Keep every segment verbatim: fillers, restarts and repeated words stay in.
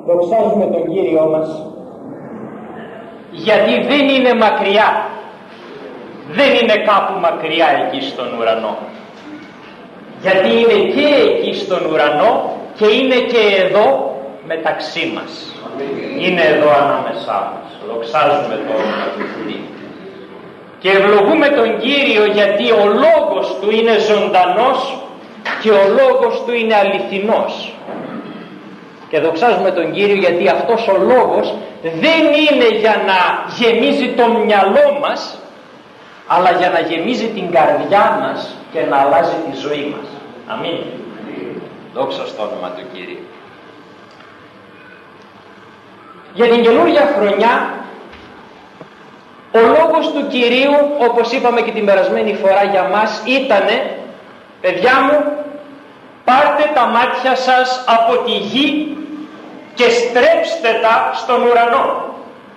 δοξάζουμε τον Κύριό μας, γιατί δεν είναι μακριά, δεν είναι κάπου μακριά εκεί στον ουρανό, γιατί είναι και εκεί στον ουρανό και είναι και εδώ μεταξύ μας, είναι εδώ ανάμεσά μας. Δοξάζουμε το όνομα του Κυρίου και ευλογούμε τον Κύριο, γιατί ο λόγος του είναι ζωντανός και ο λόγος του είναι αληθινός. Και δοξάζουμε τον Κύριο, γιατί αυτός ο λόγος δεν είναι για να γεμίζει το μυαλό μας, αλλά για να γεμίζει την καρδιά μας και να αλλάζει τη ζωή μας. Αμήν. Δόξα στο όνομα του Κύριου. Για την καινούργια χρονιά, ο λόγος του Κυρίου, όπως είπαμε και την περασμένη φορά για μας, ήτανε, παιδιά μου, πάρτε τα μάτια σας από τη γη και στρέψτε τα στον ουρανό.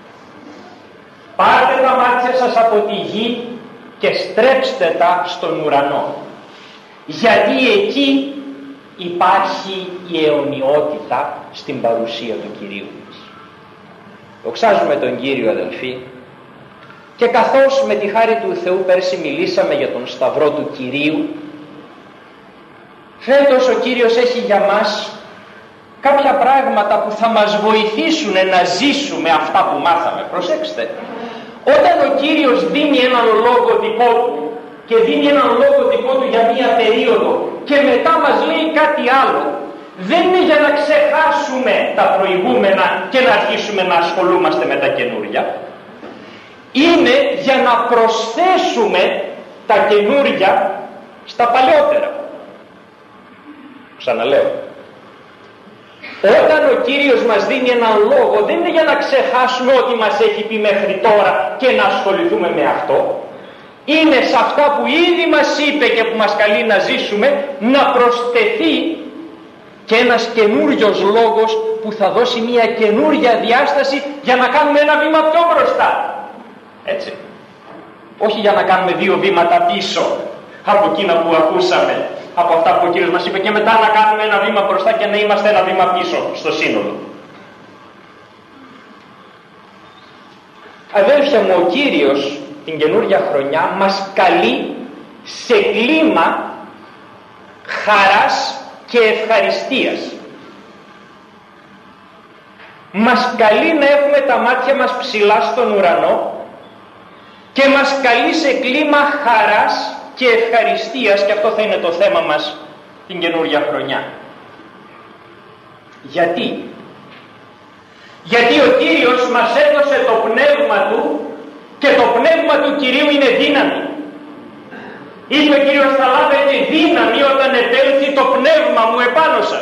Πάρτε τα μάτια σας από τη γη και στρέψτε τα στον ουρανό. Γιατί εκεί υπάρχει η αιωνιότητα στην παρουσία του Κυρίου μας. Δοξάζουμε τον Κύριο, αδελφοί, και καθώς με τη χάρη του Θεού πέρσι μιλήσαμε για τον Σταυρό του Κυρίου, φέτος ο Κύριος έχει για μας κάποια πράγματα που θα μας βοηθήσουν να ζήσουμε αυτά που μάθαμε. Προσέξτε, όταν ο Κύριος δίνει έναν λόγο δικό του και δίνει έναν λόγο δικό του για μία περίοδο και μετά μας λέει κάτι άλλο, δεν είναι για να ξεχάσουμε τα προηγούμενα και να αρχίσουμε να ασχολούμαστε με τα καινούρια. Είναι για να προσθέσουμε τα καινούρια στα παλαιότερα. Ξαναλέω, όταν ο Κύριος μας δίνει έναν λόγο, δεν είναι για να ξεχάσουμε ό,τι μας έχει πει μέχρι τώρα και να ασχοληθούμε με αυτό. Είναι σε αυτά που ήδη μας είπε και που μας καλεί να ζήσουμε, να προσθεθεί και ένας καινούριος λόγος που θα δώσει μια καινούρια διάσταση για να κάνουμε ένα βήμα πιο μπροστά. Έτσι. Όχι για να κάνουμε δύο βήματα πίσω από εκείνα που ακούσαμε, από αυτά που ο Κύριος μας είπε, και μετά να κάνουμε ένα βήμα μπροστά και να είμαστε ένα βήμα πίσω στο σύνολο. Αδέλφια μου, ο Κύριος την καινούργια χρονιά μας καλεί σε κλίμα χαράς και ευχαριστίας. Μας καλεί να έχουμε τα μάτια μας ψηλά στον ουρανό και μας καλεί σε κλίμα χαράς και ευχαριστίας, και αυτό θα είναι το θέμα μας την καινούργια χρονιά. Γιατί? Γιατί ο Κύριος μας έδωσε το πνεύμα Του και το πνεύμα του Κυρίου είναι δύναμη. Είπε ο Κύριος, θα λάβετε δύναμη όταν επέλθει το πνεύμα μου επάνω σας.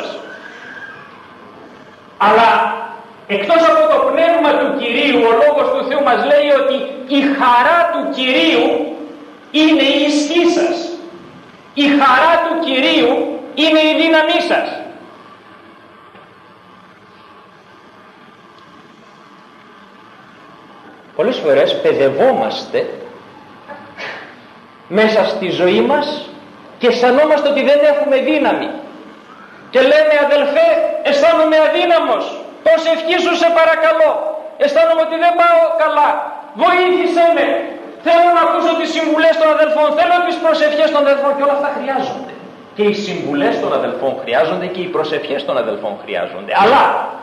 Αλλά εκτός από το πνεύμα του Κυρίου, ο Λόγος του Θεού μας λέει ότι η χαρά του Κυρίου είναι η ισχύ σας. Η χαρά του Κυρίου είναι η δύναμή σας. Πολλές φορές παιδευόμαστε μέσα στη ζωή μας και αισθανόμαστε ότι δεν έχουμε δύναμη. Και λέμε, αδελφέ, αισθάνομαι αδύναμος, προσευχή σου σε παρακαλώ, αισθάνομαι ότι δεν πάω καλά, βοήθησέ με, θέλω να ακούσω τις συμβουλές των αδελφών, θέλω τις προσευχές των αδελφών, και όλα αυτά χρειάζονται. Και οι συμβουλές των αδελφών χρειάζονται και οι προσευχές των αδελφών χρειάζονται. Αλλά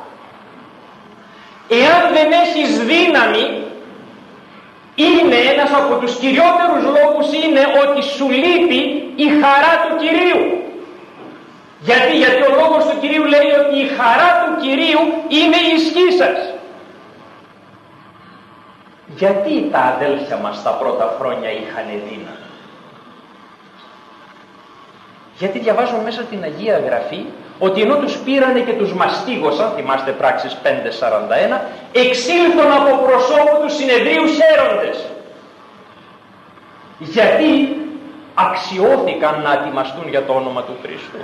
εάν δεν έχεις δύναμη, είναι ένας από τους κυριότερους λόγους είναι ότι σου λείπει η χαρά του Κυρίου. Γιατί, γιατί ο λόγος του Κυρίου λέει ότι η χαρά του Κυρίου είναι η ισχύ σας. Γιατί τα αδέλφια μας τα πρώτα χρόνια είχαν δύναμη? Γιατί διαβάζουμε μέσα την Αγία Γραφή ότι ενώ τους πήρανε και τους μαστίγωσαν, θυμάστε Πράξεις πέντε σαράντα ένα, εξήλθον από προσώπου του συνεδρίου χαίροντες. Γιατί αξιώθηκαν να ετοιμαστούν για το όνομα του Χριστού.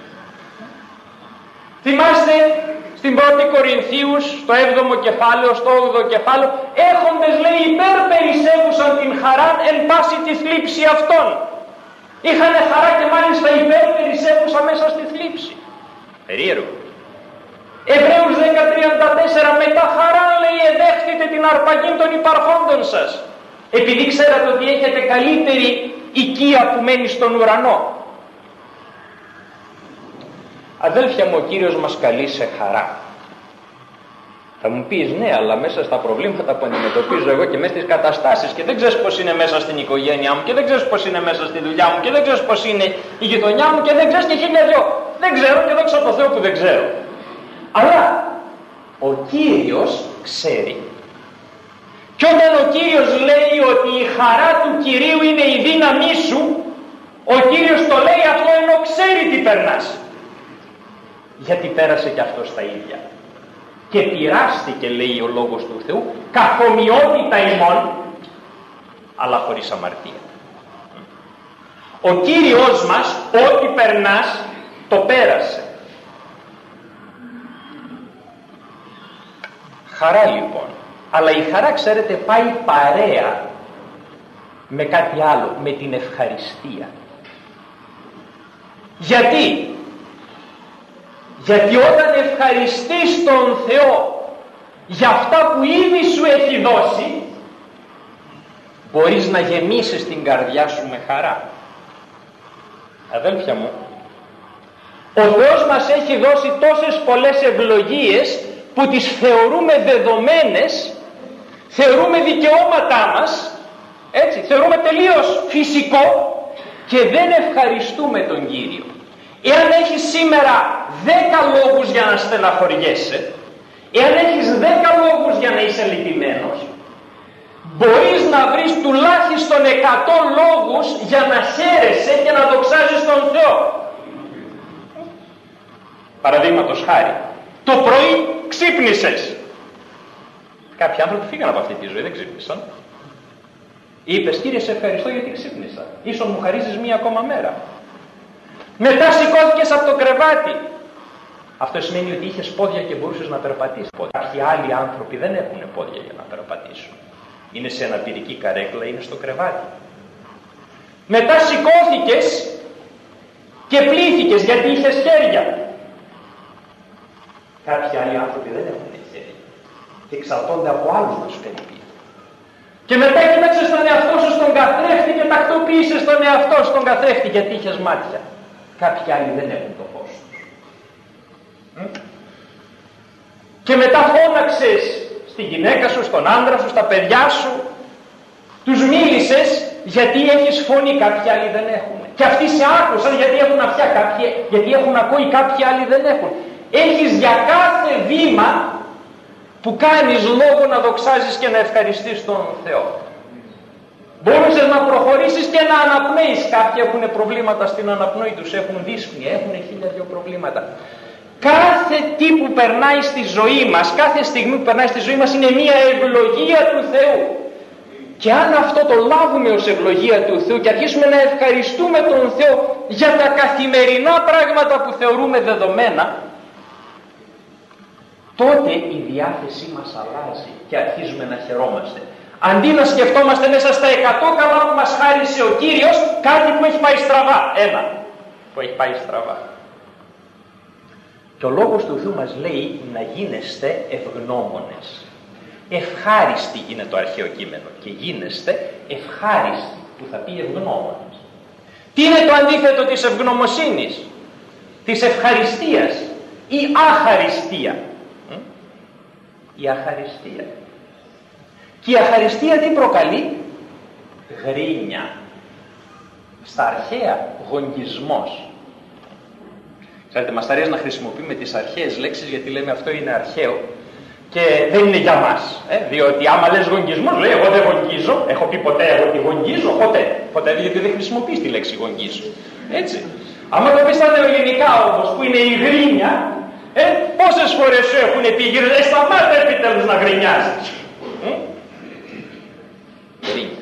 Θυμάστε στην πρώτη Κορινθίους, στο έβδομο κεφάλαιο, στο όγδοο κεφάλαιο, έχοντες λέει υπερπερισέβουσαν την χαρά εν πάση τη θλίψη αυτών. Είχανε χαρά και μάλιστα υπερπερισέβουσαν μέσα στη θλίψη. Περίεργο. Εβραίους δέκα τριάντα μετά χαρά, λέει, εδέχθητε την αρπαγή των υπαρχόντων σας, επειδή ξέρατε ότι έχετε καλύτερη οικία που μένει στον ουρανό. Αδέλφια μου, ο Κύριος μας καλεί σε χαρά. Θα μου πεις, ναι, αλλά μέσα στα προβλήματα που αντιμετωπίζω εγώ και μέσα στις καταστάσεις, και δεν ξέρεις πως είναι μέσα στην οικογένειά μου, και δεν ξέρεις πως είναι μέσα στη δουλειά μου, και δεν ξέρεις πως είναι η γειτονιά μου, και δεν ξέρεις και χίλια δυο. Δεν ξέρω, και δόξα τω Θεώ που δεν ξέρω. Αλλά ο Κύριος ξέρει. Και όταν ο Κύριος λέει ότι η χαρά του Κυρίου είναι η δύναμή σου, ο Κύριος το λέει αυτό ενώ ξέρει τι περνάς. Γιατί πέρασε και αυτό τα ίδια. Και πειράστηκε, λέει ο Λόγος του Θεού, καθ' ομοιότητα ημών, αλλά χωρίς αμαρτία. Ο Κύριος μας, ό,τι περνάς, το πέρασε. Χαρά λοιπόν. Αλλά η χαρά, ξέρετε, πάει παρέα με κάτι άλλο, με την ευχαριστία. Γιατί? Γιατί όταν ευχαριστείς τον Θεό για αυτά που ήδη σου έχει δώσει, μπορείς να γεμίσεις την καρδιά σου με χαρά. Αδέλφια μου, ο Θεός μας έχει δώσει τόσες πολλές ευλογίες που τις θεωρούμε δεδομένες, θεωρούμε δικαιώματά μας, έτσι, θεωρούμε τελείως φυσικό και δεν ευχαριστούμε τον Κύριο. Εάν έχεις σήμερα δέκα λόγους για να στεναχωριέσαι, εάν έχεις δέκα λόγους για να είσαι λυπημένος, μπορείς να βρεις τουλάχιστον εκατό λόγους για να χαίρεσαι και να δοξάζεις τον Θεό. Παραδείγματος χάρη, το πρωί ξύπνησες. Κάποιοι άνθρωποι φύγαν από αυτή τη ζωή, δεν ξύπνησαν. Είπες, Κύριε, σε ευχαριστώ γιατί ξύπνησα. Ίσως μου χαρίζεις μία ακόμα μέρα. Μετά σηκώθηκες από το κρεβάτι. Αυτό σημαίνει ότι είχες πόδια και μπορούσες να περπατήσεις. Κάποιοι άλλοι άνθρωποι δεν έχουν πόδια για να περπατήσουν. Είναι σε αναπηρική καρέκλα, είναι στο κρεβάτι. Μετά σηκώθηκες και πλήθηκες γιατί είχες χέρια. Κάποιοι άλλοι άνθρωποι δεν έχουν χέρια και εξαρτώνται από άλλους να σου κάνει. Και μετά κοίταξες τον εαυτό σου στον καθρέφτη και τακτοποίησες τον εαυτό σου στον καθρέφτη γιατί είχες μάτια. Κάποιοι άλλοι δεν έχουν το φως τους. Και μετά φώναξες στη γυναίκα σου, στον άντρα σου, στα παιδιά σου. Τους μίλησες γιατί έχεις φωνή, κάποιοι άλλοι δεν έχουν. Και αυτοί σε άκουσαν γιατί έχουν αυτιά, κάποιοι, γιατί έχουν ακούει, κάποιοι άλλοι δεν έχουν. Έχεις για κάθε βήμα που κάνεις λόγο να δοξάζεις και να ευχαριστείς τον Θεό. Μπορούσες να προχωρήσεις και να αναπνέεις. Κάποιοι έχουν προβλήματα στην αναπνοή τους, έχουν δύσπνοια, έχουν χίλια δυο προβλήματα. Κάθε τι που περνάει στη ζωή μας, κάθε στιγμή που περνάει στη ζωή μας είναι μια ευλογία του Θεού. Και αν αυτό το λάβουμε ως ευλογία του Θεού και αρχίσουμε να ευχαριστούμε τον Θεό για τα καθημερινά πράγματα που θεωρούμε δεδομένα, τότε η διάθεσή μας αλλάζει και αρχίζουμε να χαιρόμαστε. Αντί να σκεφτόμαστε μέσα στα εκατό καλά που μας χάρισε ο Κύριος, κάτι που έχει πάει στραβά. Ένα που έχει πάει στραβά. Και ο Λόγος του Θεού μας λέει να γίνεστε ευγνώμονες. Ευχάριστοι είναι το αρχαίο κείμενο και γίνεστε ευχάριστοι, που θα πει ευγνώμονες. Τι είναι το αντίθετο της ευγνωμοσύνης? Της ευχαριστίας ή αχαριστία? Η αχαριστία. Και η αχαριστία τι προκαλεί? Γρίνια. Στα αρχαία γογγισμός. Ξέρετε, μας αρέσει να χρησιμοποιούμε τις αρχαίες λέξεις γιατί λέμε αυτό είναι αρχαίο και δεν είναι για μας. Ε? Διότι άμα λες γογγισμός, λέει εγώ δεν γογγίζω. Έχω πει ποτέ εγώ ότι γογγίζω? Ποτέ. Ποτέ, γιατί δεν χρησιμοποιείς τη λέξη γογγίζω. Έτσι. Άμα το πεις στα νεοελληνικά όμως που είναι η γρίνια, ε, πόσες φορές σου έχουν πει γύρω, ε, σταμάτα επιτέλους να γρινιάζεις. Ε? Γρίνια.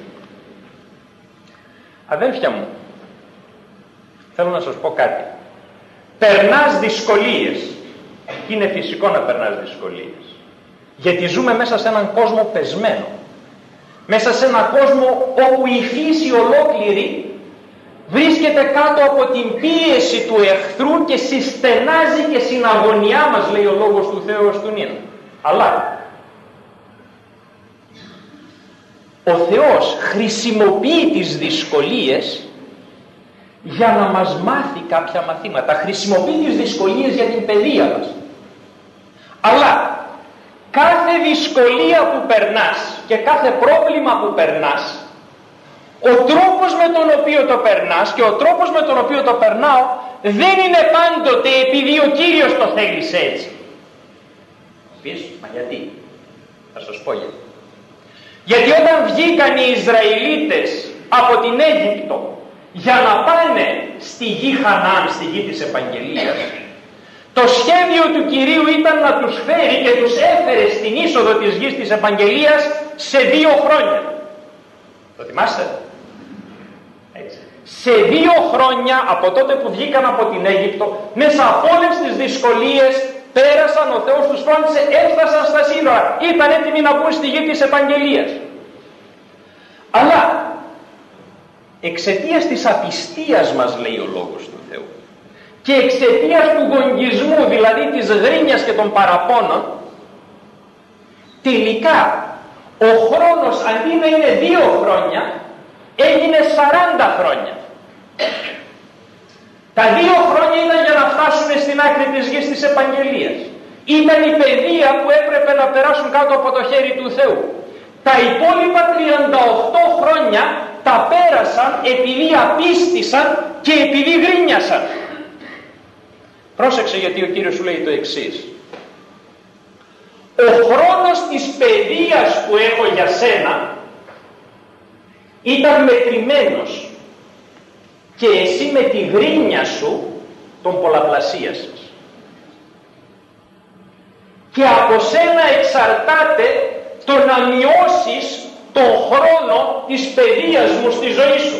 Αδέλφια μου, θέλω να σας πω κάτι. Περνάς δυσκολίες και είναι φυσικό να περνάς δυσκολίες, γιατί ζούμε μέσα σε έναν κόσμο πεσμένο, μέσα σε έναν κόσμο όπου η φύση ολόκληρη βρίσκεται κάτω από την πίεση του εχθρού και συστενάζει και στην αγωνιά μας, λέει ο Λόγος του Θεού ως του νυν. Αλλά ο Θεός χρησιμοποιεί τις δυσκολίες για να μας μάθει κάποια μαθήματα. Χρησιμοποιεί τις δυσκολίες για την παιδεία μας. Αλλά κάθε δυσκολία που περνάς και κάθε πρόβλημα που περνάς, ο τρόπος με τον οποίο το περνάς και ο τρόπος με τον οποίο το περνάω δεν είναι πάντοτε επειδή ο Κύριος το θέλησε έτσι. Πεις, μα γιατί? Θα σας πω γιατί. Γιατί όταν βγήκαν οι Ισραηλίτες από την Αίγυπτο για να πάνε στη γη Χανάν, στη γη της Επαγγελίας, το σχέδιο του Κυρίου ήταν να τους φέρει και τους έφερε στην είσοδο της γης της Επαγγελίας σε δύο χρόνια. Το θυμάστε? Έτσι. Σε δύο χρόνια από τότε που βγήκαν από την Αίγυπτο, μέσα από όλες τις δυσκολίες πέρασαν, ο Θεός τους φρόντισε, έφτασαν στα σύνορα, ήταν έτοιμοι να μπουν στη γη της Επαγγελίας. Αλλά εξαιτίας της απιστίας μας, λέει ο Λόγος του Θεού, και εξαιτίας του γογγισμού, δηλαδή της γρίνιας και των παραπώνων, τελικά ο χρόνος αντί να είναι δύο χρόνια έγινε σαράντα χρόνια. Τα δύο χρόνια ήταν για να φτάσουν στην άκρη της γης της Επαγγελίας. Ήταν η παιδεία που έπρεπε να περάσουν κάτω από το χέρι του Θεού. Τα υπόλοιπα τριάντα οκτώ χρόνια τα πέρασαν επειδή απίστησαν και επειδή γρίνιασαν. Πρόσεξε, γιατί ο Κύριος σου λέει το εξής: ο χρόνος της παιδείας που έχω για σένα ήταν μετρημένος και εσύ με τη γρίνια σου τον πολλαπλασίασες. Και από σένα εξαρτάται το να μειώσεις τον χρόνο της παιδείας μου στη ζωή σου.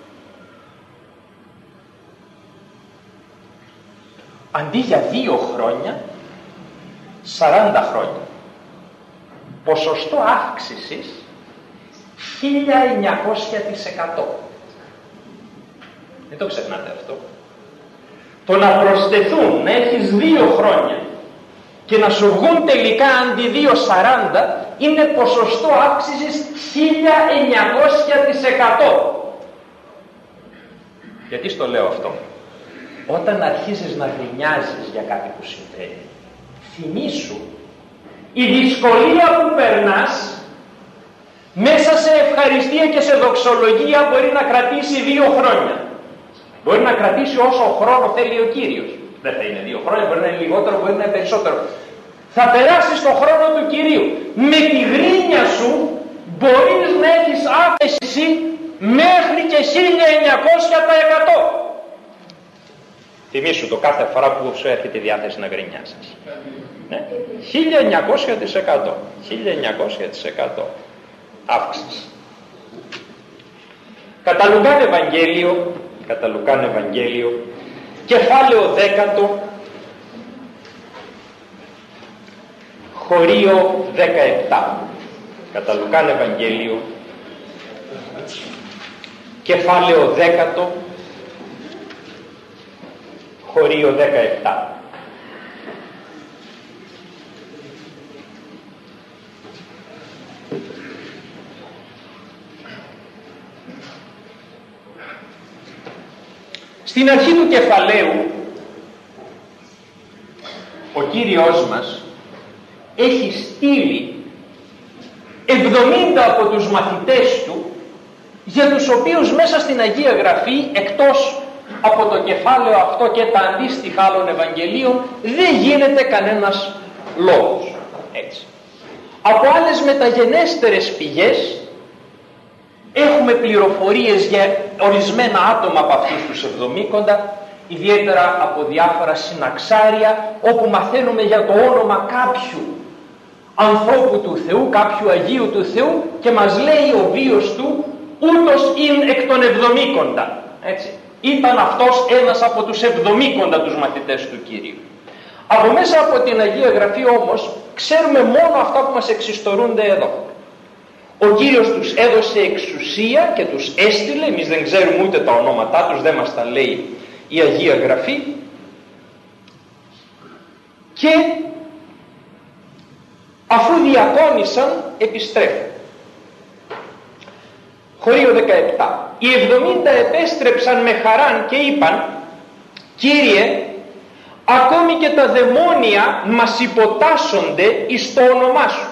Αντί για δύο χρόνια, σαράντα χρόνια. Ποσοστό αύξησης χίλια εννιακόσια τοις εκατό. Δεν το ξεχνάτε αυτό. Το να προσθεθούν, να έχεις δύο χρόνια και να σου βγουν τελικά αντί δύο σαράντα, είναι ποσοστό αύξησης χίλια εννιακόσια τοις εκατό. Γιατί στο λέω αυτό? Όταν αρχίζεις να γρινιάζεις για κάτι που συμβαίνει, θυμήσου, η δυσκολία που περνάς μέσα σε ευχαριστία και σε δοξολογία μπορεί να κρατήσει δύο χρόνια. Μπορεί να κρατήσει όσο χρόνο θέλει ο Κύριος. Δεν θα είναι δύο χρόνια, μπορεί να είναι λιγότερο, μπορεί να είναι περισσότερο. Θα περάσεις τον χρόνο του Κυρίου. Με τη γρίνια σου μπορείς να έχεις αύξηση μέχρι και χίλια εννιακόσια τοις εκατό. Θυμήσου το κάθε φορά που σου έρχεται η διάθεση να γκρινιάσεις. Ναι. χίλια εννιακόσια τοις εκατό. χίλια εννιακόσια τοις εκατό αύξηση. Κατά Λουκάν Ευαγγέλιο, κατά Λουκάν Ευαγγέλιο, κεφάλαιο δέκατο, χωρίο δεκαεπτά. Κατά Λουκάν Ευαγγέλιο, κεφάλαιο δέκατο, χωρίο δεκαεπτά. Στην αρχή του κεφαλαίου ο Κύριος μας έχει στείλει εβδομήντα από τους μαθητές του, για τους οποίους μέσα στην Αγία Γραφή, εκτός από το κεφάλαιο αυτό και τα αντίστοιχα άλλων Ευαγγελίων, δεν γίνεται κανένας λόγος. Έτσι. Από άλλες μεταγενέστερες πηγές έχουμε πληροφορίες για ορισμένα άτομα από αυτούς τους εβδομήκοντα, ιδιαίτερα από διάφορα συναξάρια, όπου μαθαίνουμε για το όνομα κάποιου ανθρώπου του Θεού, κάποιου Αγίου του Θεού, και μας λέει ο βίος του, ούτως είναι εκ των εβδομήκοντα. Έτσι. Ήταν αυτός ένας από τους εβδομήκοντα τους μαθητές του Κυρίου. Από μέσα από την Αγία Γραφή όμως ξέρουμε μόνο αυτά που μας εξιστορούνται εδώ. Ο Κύριος τους έδωσε εξουσία και τους έστειλε, εμείς δεν ξέρουμε ούτε τα ονόματά τους, δεν μας τα λέει η Αγία Γραφή, και Αφού διακόνησαν, επιστρέφουν. Χωρίο δεκαεπτά. Οι εβδομήντα επέστρεψαν με χαράν και είπαν, Κύριε, ακόμη και τα δαιμόνια μας υποτάσσονται εις το όνομά σου.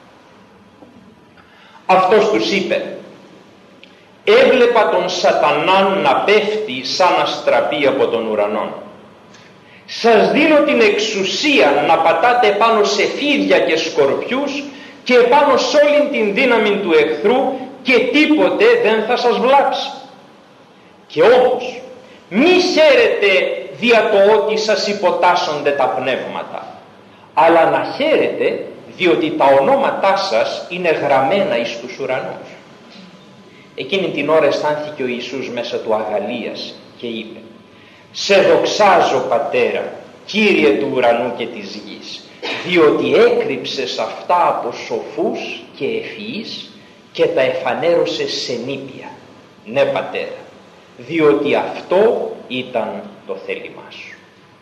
Αυτός τους είπε, έβλεπα τον σατανάν να πέφτει σαν αστραπή από τον ουρανό. Σας δίνω την εξουσία να πατάτε πάνω σε φίδια και σκορπιούς και πάνω σε όλη την δύναμη του εχθρού και τίποτε δεν θα σας βλάψει. Και όμως μη χαίρετε δια το ότι σας υποτάσσονται τα πνεύματα, αλλά να χαίρετε διότι τα ονόματά σας είναι γραμμένα εις τους ουρανούς. Εκείνη την ώρα αισθάνθηκε ο Ιησούς μέσα του αγαλίας και είπε, σε δοξάζω Πατέρα, Κύριε του ουρανού και της γης, διότι έκρυψες αυτά από σοφούς και ευφυείς και τα εφανέρωσες σε νήπια. Ναι Πατέρα, διότι αυτό ήταν το θέλημά σου.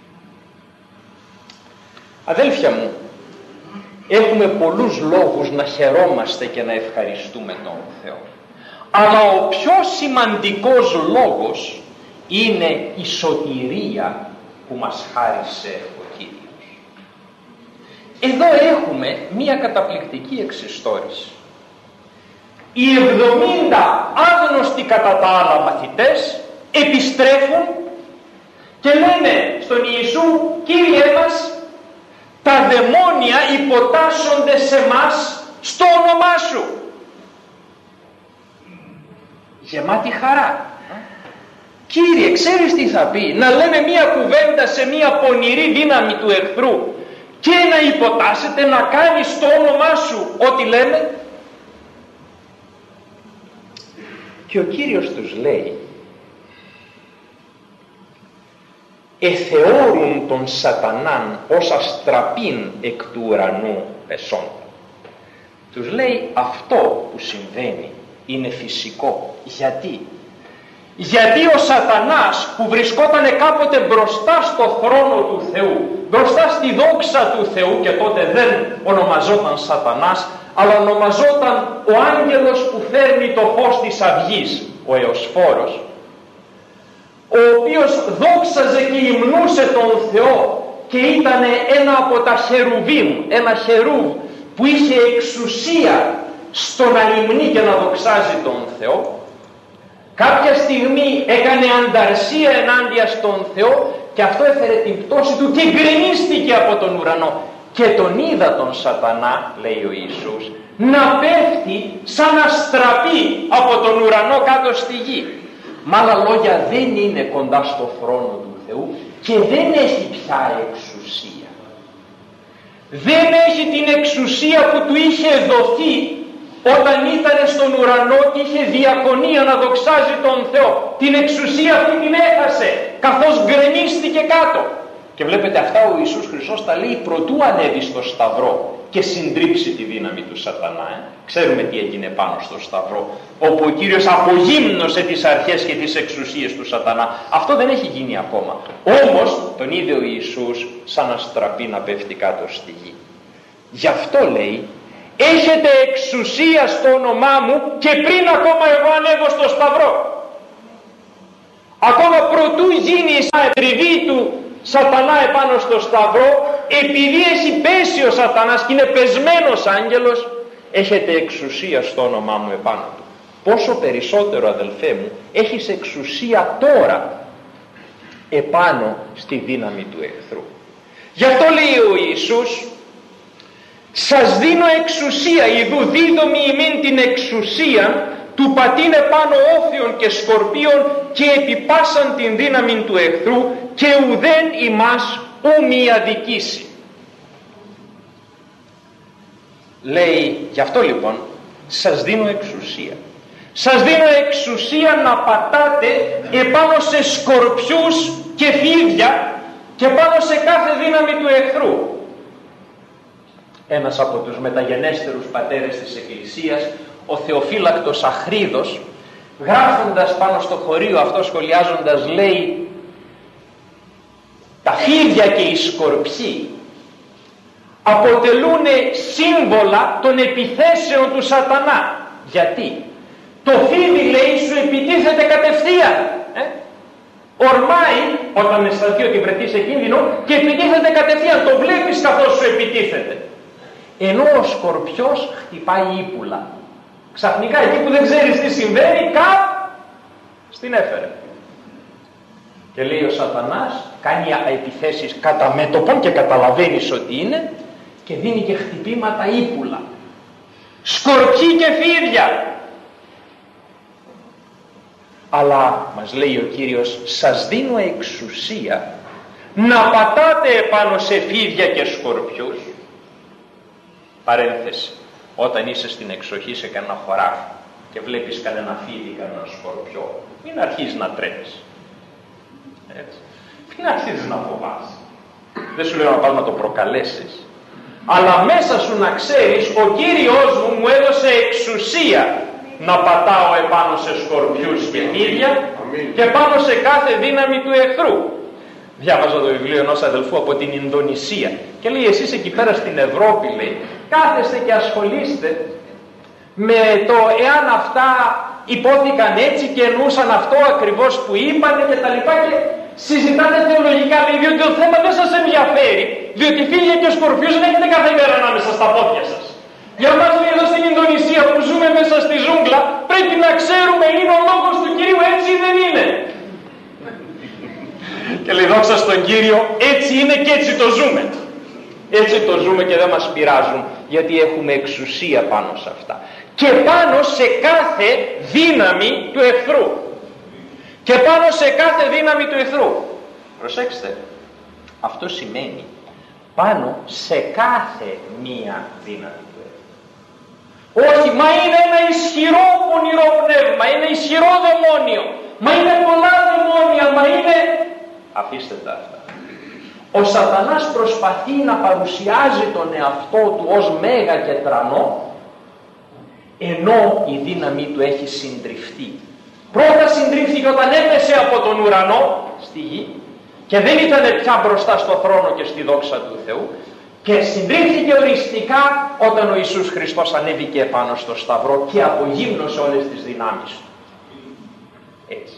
Αδέλφια μου, έχουμε πολλούς λόγους να χαιρόμαστε και να ευχαριστούμε τον Θεό. Αλλά ο πιο σημαντικός λόγος είναι η σωτηρία που μας χάρισε ο Κύριος. Εδώ έχουμε μία καταπληκτική εξιστόρηση. Οι εβδομήντα άγνωστοι κατά τα άλλα μαθητές επιστρέφουν και λένε στον Ιησού, Κύριε μας, τα δαιμόνια υποτάσσονται σε μας στο όνομά σου. Γεμάτη χαρά. Κύριε, ξέρεις τι θα πει να λέμε μία κουβέντα σε μία πονηρή δύναμη του εχθρού και να υποτάσσεται να κάνει στο όνομά σου ό,τι λέμε? Και ο Κύριος τους λέει, εθεώρουν τον σατανάν ως αστραπήν εκ του ουρανού πεσόντα. Τους λέει αυτό που συμβαίνει είναι φυσικό. Γιατί? Γιατί ο σατανάς που βρισκόταν κάποτε μπροστά στο θρόνο του Θεού, μπροστά στη δόξα του Θεού, και τότε δεν ονομαζόταν σατανάς, αλλά ονομαζόταν ο άγγελος που φέρνει το φως της αυγής, ο Εωσφόρος, ο οποίος δόξαζε και υμνούσε τον Θεό και ήταν ένα από τα χερουβίμ, ένα χερούβ που είχε εξουσία στο να υμνεί και να δοξάζει τον Θεό. Κάποια στιγμή έκανε ανταρσία ενάντια στον Θεό και αυτό έφερε την πτώση του και γκρεμίστηκε από τον ουρανό. Και τον είδα τον σατανά, λέει ο Ιησούς, να πέφτει σαν αστραπή από τον ουρανό κάτω στη γη. Με άλλα λόγια, δεν είναι κοντά στο θρόνο του Θεού και δεν έχει πια εξουσία. Δεν έχει την εξουσία που του είχε δοθεί όταν ήταν στον ουρανό και είχε διακονία να δοξάζει τον Θεό. Την εξουσία αυτή την έχασε καθώς γκρεμίστηκε κάτω. Και βλέπετε, αυτά ο Ιησούς Χριστός τα λέει προτού ανέβει στο σταυρό και συντρίψει τη δύναμη του σατανά. Ε? Ξέρουμε τι έγινε πάνω στο σταυρό, όπου ο Κύριος απογύμνωσε τις αρχές και τις εξουσίες του σατανά. Αυτό δεν έχει γίνει ακόμα. Όμως τον είδε ο Ιησούς σαν αστραπή να πέφτει κάτω στη γη. Γι' αυτό λέει, έχετε εξουσία στο όνομά μου και πριν ακόμα εγώ ανέβω στο σταυρό. Ακόμα προτού γίνει η τριβή του σατανά επάνω στο σταυρό, επειδή έχει πέσει ο σατανάς και είναι πεσμένος άγγελος, έχετε εξουσία στο όνομά μου επάνω του. Πόσο περισσότερο, αδελφέ μου, έχεις εξουσία τώρα επάνω στη δύναμη του εχθρού. Γι' αυτό λέει ο Ιησούς, σας δίνω εξουσία, ιδού δίδομη ημίν την εξουσία του πατίνε πάνω όφιων και σκορπίων και επιπάσαν την δύναμη του εχθρού και ουδέν ημάς ου μη αδικήσει. Λέει, γι' αυτό λοιπόν σας δίνω εξουσία. Σας δίνω εξουσία να πατάτε επάνω σε σκορπιούς και φίδια και πάνω σε κάθε δύναμη του εχθρού. Ένας από τους μεταγενέστερους πατέρες της Εκκλησίας, ο Θεοφύλακτος Αχρίδος, γράφοντας πάνω στο χωρίο αυτό, σχολιάζοντας, λέει, τα φίδια και οι σκορπιοί αποτελούν σύμβολα των επιθέσεων του σατανά. Γιατί? Το φίδι, λέει, σου επιτίθεται κατευθείαν. Ε? Ορμάει όταν αισθανθεί ότι βρεθεί σε κίνδυνο και επιτίθεται κατευθείαν. Το βλέπεις καθώς σου επιτίθεται. Ενώ ο σκορπιός χτυπάει ύπουλα. Ξαφνικά εκεί που δεν ξέρεις τι συμβαίνει, κάπου στην έφερε. Και λέει ο σατανάς, κάνει επιθέσεις κατά μέτωπον και καταλαβαίνεις ότι είναι, και δίνει και χτυπήματα ύπουλα. Σκορπιοί και φίδια. Αλλά μας λέει ο Κύριος, σας δίνω εξουσία να πατάτε επάνω σε φίδια και σκορπιούς. Παρένθεση, όταν είσαι στην εξοχή σε κανένα χωράφι και βλέπεις κανένα φίδι, κανένα σκορπιό, μην αρχίζεις να τρέχεις. Έτσι. Μην αρχίζεις να φοβάσαι. Δεν σου λέω να πας να το προκαλέσεις, αλλά μέσα σου να ξέρεις, ο Κύριος μου μου έδωσε εξουσία να πατάω επάνω σε σκορπιούς και φίδια και πάνω σε κάθε δύναμη του εχθρού. Διάβαζα το βιβλίο ενός αδελφού από την Ινδονησία και λέει, εσείς εκεί πέρα στην Ευρώπη, λέει, κάθεστε και ασχολείστε με το εάν αυτά υπόθηκαν έτσι και εννοούσαν αυτό ακριβώς που είπανε και τα λοιπά, και συζητάτε θεολογικά, λέει, διότι το θέμα δεν σας ενδιαφέρει, διότι φίδια και σκορπιούς δεν έχετε κάθε μέρα ανάμεσα στα πόδια σας. Για μας, λέει, εδώ στην Ινδονησία που ζούμε μέσα στη ζούγκλα, πρέπει να ξέρουμε είναι ο λόγος του Κυρίου, έτσι δεν είναι. Και λέει, δόξα στον Κύριο, έτσι είναι και έτσι το ζούμε. Έτσι το ζούμε και δεν μας πειράζουν, γιατί έχουμε εξουσία πάνω σε αυτά. Και πάνω σε κάθε δύναμη του εχθρού. Και πάνω σε κάθε δύναμη του εχθρού. Προσέξτε, αυτό σημαίνει πάνω σε κάθε μία δύναμη του εχθρού. Όχι, μα είναι ένα ισχυρό πονηρό πνεύμα, είναι ισχυρό δαιμόνιο, μα είναι πολλά δαιμόνια, μα είναι... Αφήστε τα αυτά. Ο σατανάς προσπαθεί να παρουσιάζει τον εαυτό του ως μέγα και τρανό, ενώ η δύναμή του έχει συντριφτεί. Πρώτα συντρίφθηκε όταν έπεσε από τον ουρανό στη γη και δεν ήταν πια μπροστά στο θρόνο και στη δόξα του Θεού, και συντρίφθηκε οριστικά όταν ο Ιησούς Χριστός ανέβηκε επάνω στο σταυρό και απογύμνωσε όλες τις δυνάμεις του. Έτσι.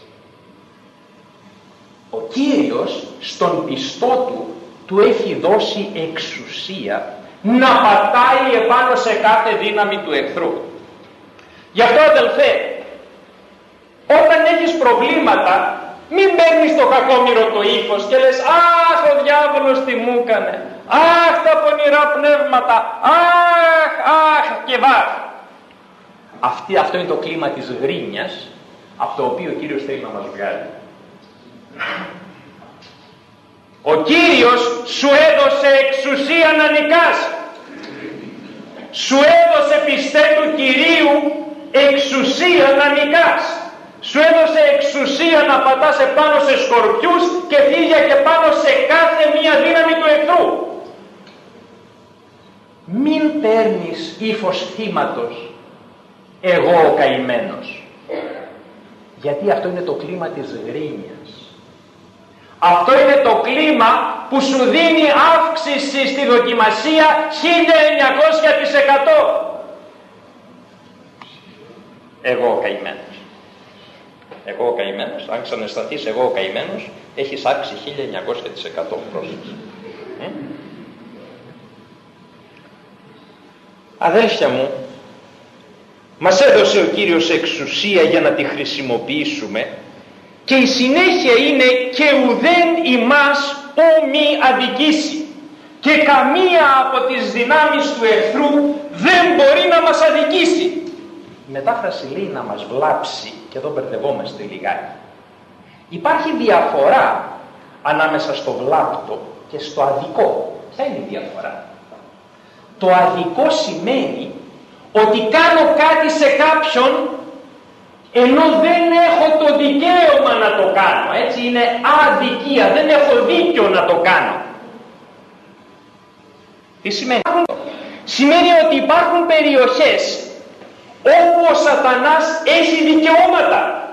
Ο Κύριος στον πιστό του του έχει δώσει εξουσία να πατάει επάνω σε κάθε δύναμη του εχθρού. Γι' αυτό, αδελφέ, όταν έχεις προβλήματα, μην παίρνεις το κακόμοιρο το ύφος και λες, αχ, ο διάβολος τι μου έκανε, αχ, τα πονηρά πνεύματα, αχ, αχ και βάχ. Αυτή, αυτό είναι το κλίμα της γρίνιας, από το οποίο ο Κύριος θέλει να μας βγάλει. Ο Κύριος σου έδωσε εξουσία να νικάς. Σου έδωσε, πιστέ του Κυρίου, εξουσία να νικάς. Σου έδωσε εξουσία να πατάς επάνω σε σκορπιούς και φίδια και πάνω σε κάθε μία δύναμη του εχθρού. Μην παίρνεις ύφος θύματος, εγώ ο καημένος. Γιατί αυτό είναι το κλίμα της γρίνιας. Αυτό είναι το κλίμα που σου δίνει αύξηση στη δοκιμασία χίλια εννιακόσια τοις εκατό. Εγώ ο καημένος. Εγώ ο καημένος. Αν ξαναισθανθείς εγώ ο καημένος, έχεις αύξηση χίλια εννιακόσια τοις εκατό. Πρόσεξε. Ε? Αδέλφια μου, μας έδωσε ο Κύριος εξουσία για να τη χρησιμοποιήσουμε, και η συνέχεια είναι και ουδέν ημάς ου μη αδικήσει, και καμία από τις δυνάμεις του εχθρού δεν μπορεί να μας αδικήσει. Η μετάφραση λέει να μας βλάψει, και εδώ μπερδευόμαστε λιγάκι. Υπάρχει διαφορά ανάμεσα στο βλάπτο και στο αδικό. Ποια είναι η διαφορά? Το αδικό σημαίνει ότι κάνω κάτι σε κάποιον ενώ δεν έχω το δικαίωμα να το κάνω. Έτσι είναι αδικία, δεν έχω δίκιο να το κάνω. Τι σημαίνει? Σημαίνει ότι υπάρχουν περιοχές όπου ο σατανάς έχει δικαιώματα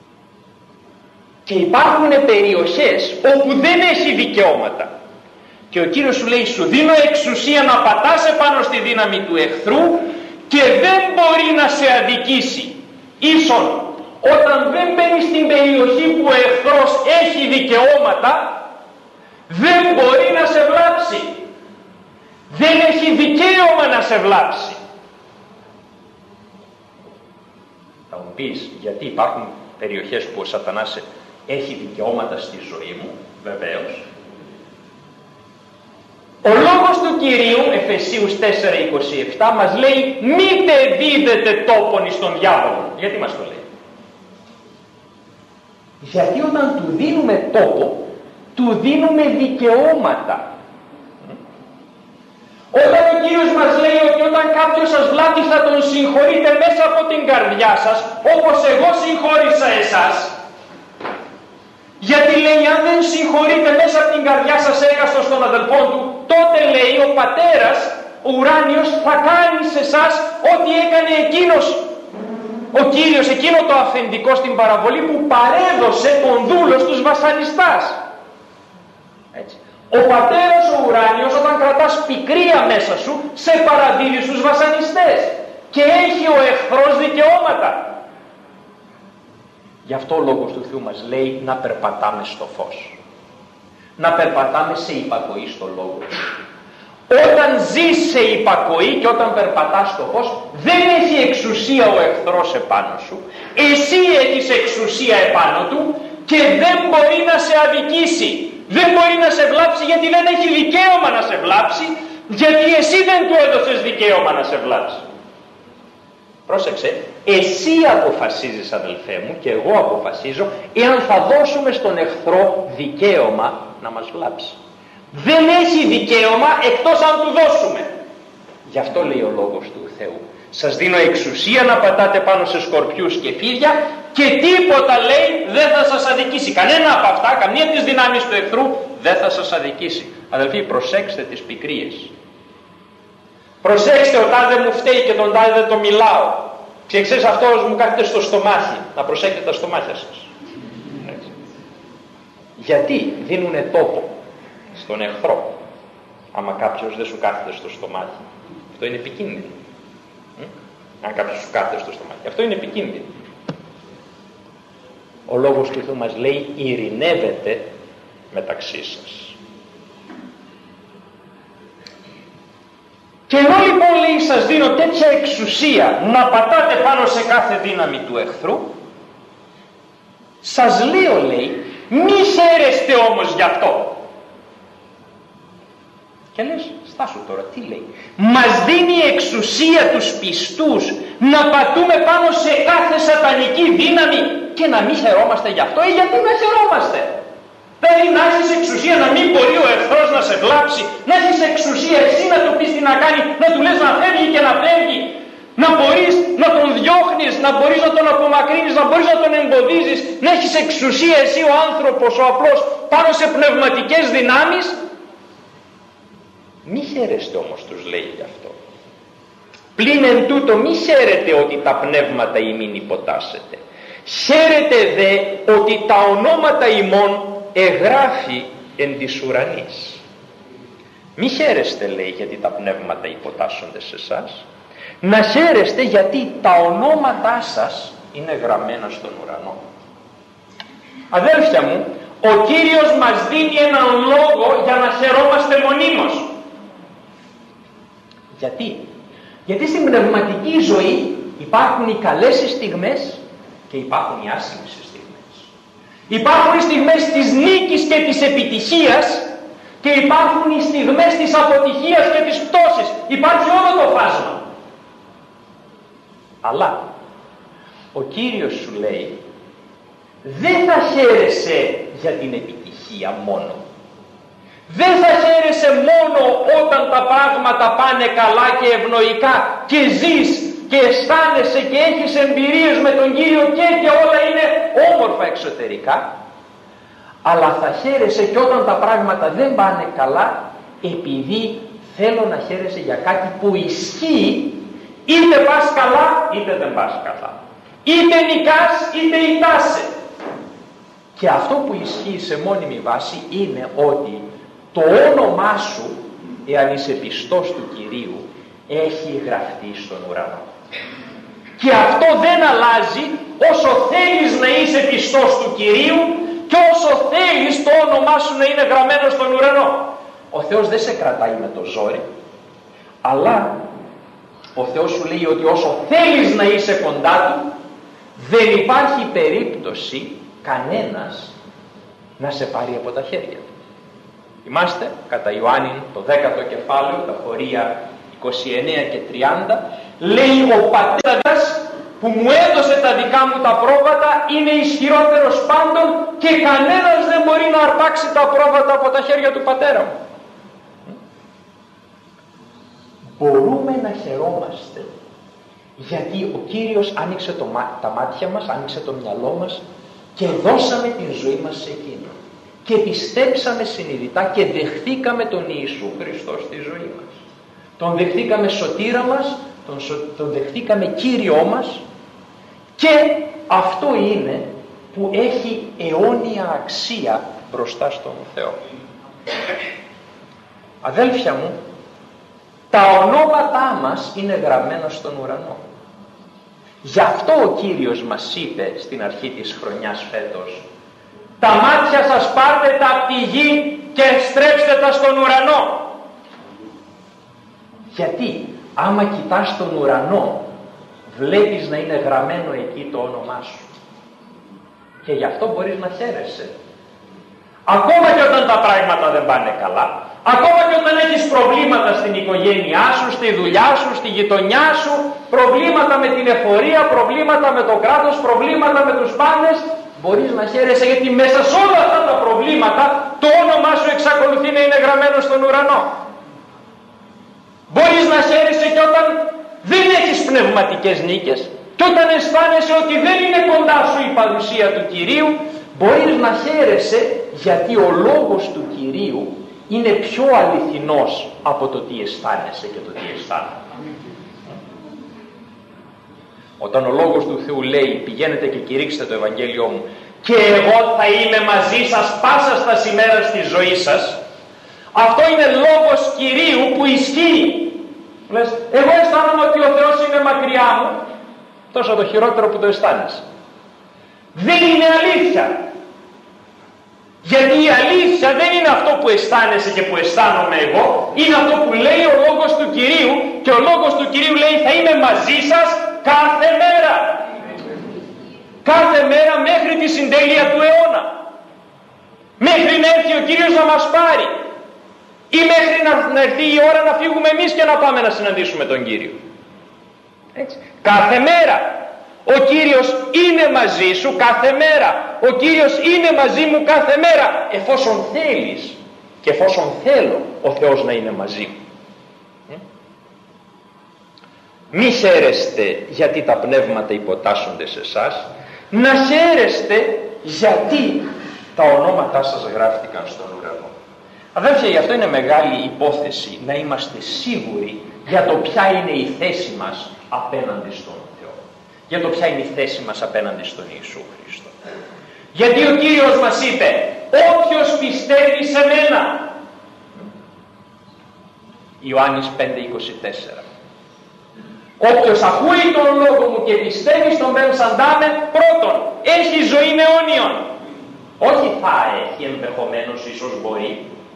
και υπάρχουν περιοχές όπου δεν έχει δικαιώματα. Και ο Κύριος σου λέει, σου δίνω εξουσία να πατάς επάνω στη δύναμη του εχθρού και δεν μπορεί να σε αδικήσει. Ίσον όταν δεν μπαίνει στην περιοχή που ο εχθρός έχει δικαιώματα, δεν μπορεί να σε βλάψει. Δεν έχει δικαίωμα να σε βλάψει. Θα μου πεις, γιατί υπάρχουν περιοχές που ο Σατανάς έχει δικαιώματα στη ζωή μου? Βεβαίως. Ο λόγος του Κυρίου, Εφεσίους τέσσερα είκοσι επτά, μας λέει μήτε δίδετε τόπον εις τον διάβολο. Γιατί μας το λέει? Γιατί όταν του δίνουμε τόπο, του δίνουμε δικαιώματα. Όταν ο Κύριος μας λέει ότι όταν κάποιος σας βλάπτει θα τον συγχωρείτε μέσα από την καρδιά σας, όπως εγώ συγχώρησα εσάς. Γιατί λέει, αν δεν συγχωρείτε μέσα από την καρδιά σας έκαστος των αδελφών του, τότε λέει ο Πατέρας, ο ουράνιος, θα κάνει σε εσάς ό,τι έκανε εκείνος ο Κύριος, εκείνο το αφεντικό στην παραβολή που παρέδωσε τον δούλο στους βασανιστάς. Έτσι. Ο Πατέρας ο ουράνιος, όταν κρατάς πικρία μέσα σου, σε παραδίδει στους βασανιστές και έχει ο εχθρός δικαιώματα. Γι' αυτό ο Λόγος του Θεού μας λέει να περπατάμε στο φως. Να περπατάμε σε υπακοή στο Λόγο. Όταν ζεις σε υπακοή και όταν περπατάς στο φως, δεν έχει εξουσία ο εχθρός επάνω σου. Εσύ έχεις εξουσία επάνω του και δεν μπορεί να σε αδικήσει. Δεν μπορεί να σε βλάψει γιατί δεν έχει δικαίωμα να σε βλάψει, γιατί εσύ δεν του έδωσες δικαίωμα να σε βλάψει. Πρόσεξε, εσύ αποφασίζεις αδελφέ μου και εγώ αποφασίζω εάν θα δώσουμε στον εχθρό δικαίωμα να μας βλάψει. Δεν έχει δικαίωμα εκτός αν του δώσουμε. Γι' αυτό λέει ο Λόγος του Θεού. Σας δίνω εξουσία να πατάτε πάνω σε σκορπιούς και φίδια και τίποτα λέει δεν θα σας αδικήσει. Κανένα από αυτά, καμία από τις δυνάμεις του εχθρού δεν θα σας αδικήσει. Αδελφοί, προσέξτε τις πικρίες. Προσέξτε, ο τάδε μου φταίει και τον τάδε δεν το μιλάω. Και ξέρεις, αυτός μου κάθεται στο στομάχι. Να προσέχετε τα στομάχια σας. Έτσι. Γιατί δίνουνε τόπο στον εχθρό άμα κάποιος δεν σου κάθεται στο στομάχι? Αυτό είναι επικίνδυνο. Αν κάποιος σου κάθεται στο στομάχι, αυτό είναι επικίνδυνο. Ο Λόγος του Θεού μας λέει ειρηνεύετε μεταξύ σας. Και εγώ λοιπόν λέει σας δίνω τέτοια εξουσία να πατάτε πάνω σε κάθε δύναμη του εχθρού, σας λέω λέει μη χαίρεστε όμως γι' αυτό. Και λες, στάσου τώρα, τι λέει? Μας δίνει εξουσία τους πιστούς να πατούμε πάνω σε κάθε σατανική δύναμη και να μην χαιρόμαστε γι' αυτό. Ε, γιατί να χαιρόμαστε? Δηλαδή να έχεις εξουσία να μην μπορεί ο εχθρός να σε βλάψει, να έχεις εξουσία εσύ να του πεις τι να κάνει, να του λες να φεύγει και να φεύγει, να μπορείς να τον διώχνεις, να μπορείς να τον απομακρύνεις, να μπορείς να τον εμποδίζεις, να έχεις εξουσία εσύ ο άνθρωπος, ο απλός, πάνω σε πνευματικές δυνάμεις. Μη χαίρεστε όμως, τους λέει γι' αυτό. Πλην εν τούτο μη χαίρετε ότι τα πνεύματα ημίν υποτάσσετε. Χαίρετε δε ότι τα ονόματα ημών εγγράφει εν της ουρανής. Μη χαίρεστε λέει γιατί τα πνεύματα υποτάσσονται σε εσάς. Να χαίρεστε γιατί τα ονόματά σας είναι γραμμένα στον ουρανό. Αδέλφια μου, ο Κύριος μας δίνει έναν λόγο για να χαιρόμαστε μονίμως. Γιατί? Γιατί στην πνευματική ζωή υπάρχουν οι καλές στιγμές και υπάρχουν οι άσχημες στιγμές. Υπάρχουν οι στιγμές της νίκης και της επιτυχίας και υπάρχουν οι στιγμές της αποτυχίας και της πτώσης. Υπάρχει όλο το φάσμα. Αλλά ο Κύριος σου λέει δεν θα χαίρεσαι για την επιτυχία μόνο. Δεν θα χαίρεσαι μόνο όταν τα πράγματα πάνε καλά και ευνοϊκά και ζεις και αισθάνεσαι και έχεις εμπειρίες με τον Κύριο και, και όλα είναι όμορφα εξωτερικά, αλλά θα χαίρεσαι και όταν τα πράγματα δεν πάνε καλά, επειδή θέλω να χαίρεσαι για κάτι που ισχύει, είτε πας καλά είτε δεν πας καλά, είτε νικάς είτε ητάσαι. Και αυτό που ισχύει σε μόνιμη βάση είναι ότι το όνομά σου, εάν είσαι πιστός του Κυρίου, έχει γραφτεί στον ουρανό. Και αυτό δεν αλλάζει όσο θέλεις να είσαι πιστός του Κυρίου και όσο θέλεις το όνομά σου να είναι γραμμένο στον ουρανό. Ο Θεός δεν σε κρατάει με το ζόρι, αλλά ο Θεός σου λέει ότι όσο θέλεις να είσαι κοντά του, δεν υπάρχει περίπτωση κανένας να σε πάρει από τα χέρια του. Θυμάστε, κατά Ιωάννην το δέκατο κεφάλαιο, τα χωρία είκοσι εννέα και τριάντα, λέει ο πατέρας που μου έδωσε τα δικά μου τα πρόβατα είναι ισχυρότερος πάντων και κανένας δεν μπορεί να αρπάξει τα πρόβατα από τα χέρια του πατέρα μου. Μπορούμε να χαιρόμαστε γιατί ο Κύριος άνοιξε το, τα μάτια μας, άνοιξε το μυαλό μας και δώσαμε την ζωή μας σε Εκείνο και πιστέψαμε συνειδητά και δεχθήκαμε τον Ιησού Χριστό στη ζωή μας. Τον δεχθήκαμε σωτήρα μας, τον, τον δεχθήκαμε Κύριό μας και αυτό είναι που έχει αιώνια αξία μπροστά στον Θεό. Αδέλφια μου, τα ονόματά μας είναι γραμμένα στον ουρανό. Γι' αυτό ο Κύριος μας είπε στην αρχή της χρονιάς φέτος, τα μάτια σας πάρτε τα από τη γη και στρέψτε τα στον ουρανό. Γιατί άμα κοιτάς τον ουρανό βλέπεις να είναι γραμμένο εκεί το όνομά σου και γι' αυτό μπορείς να χαίρεσαι. Ακόμα και όταν τα πράγματα δεν πάνε καλά, ακόμα και όταν έχεις προβλήματα στην οικογένειά σου, στη δουλειά σου, στη γειτονιά σου, προβλήματα με την εφορία, προβλήματα με το κράτος, προβλήματα με τους πάντες, μπορείς να χαίρεσαι γιατί μέσα σε όλα αυτά τα προβλήματα το όνομά σου εξακολουθεί να είναι γραμμένο στον ουρανό. Μπορείς να χαίρεσαι και όταν δεν έχεις πνευματικές νίκες και όταν αισθάνεσαι ότι δεν είναι κοντά σου η παρουσία του Κυρίου, μπορείς να χαίρεσαι γιατί ο λόγος του Κυρίου είναι πιο αληθινός από το τι αισθάνεσαι και το τι αισθάνεσαι. Όταν ο λόγος του Θεού λέει πηγαίνετε και κηρύξτε το Ευαγγέλιό μου και εγώ θα είμαι μαζί σας πάσα στα ημέρας της ζωής σας, αυτό είναι λόγος Κυρίου που ισχύει. Λες, εγώ αισθάνομαι ότι ο Θεός είναι μακριά μου, τόσο το χειρότερο που το αισθάνεσαι. Δεν είναι αλήθεια. Γιατί η αλήθεια δεν είναι αυτό που αισθάνεσαι και που αισθάνομαι εγώ, είναι αυτό που λέει ο λόγος του Κυρίου και ο λόγος του Κυρίου λέει θα είμαι μαζί σας κάθε μέρα. Κάθε μέρα μέχρι τη συντέλεια του αιώνα. Μέχρι να έρθει ο Κύριος να μας πάρει. Ή μέχρι να, να έρθει η ώρα να φύγουμε εμείς και να πάμε να συναντήσουμε τον Κύριο. Έτσι. Κάθε μέρα. Ο Κύριος είναι μαζί σου κάθε μέρα. Ο Κύριος είναι μαζί μου κάθε μέρα. Εφόσον θέλεις και εφόσον θέλω ο Θεός να είναι μαζί μου. Μη χαίρεστε γιατί τα πνεύματα υποτάσσονται σε εσάς. Να χαίρεστε γιατί τα ονόματά σας γράφτηκαν στον ουρανό. Αδέλφια, γι' αυτό είναι μεγάλη υπόθεση να είμαστε σίγουροι για το ποια είναι η θέση μας απέναντι στον Θεό. Για το ποια είναι η θέση μας απέναντι στον Ιησού Χριστό. Γιατί ο Κύριος μας είπε όποιος πιστεύει σε μένα. Ιωάννης πέντε είκοσι τέσσερα. Όποιος ακούει τον λόγο μου και πιστεύει στον μεν σαντάμε, πρώτον έχει ζωή αιώνιον. Όχι θα έχει, ενδεχομένως, ίσως μπορεί.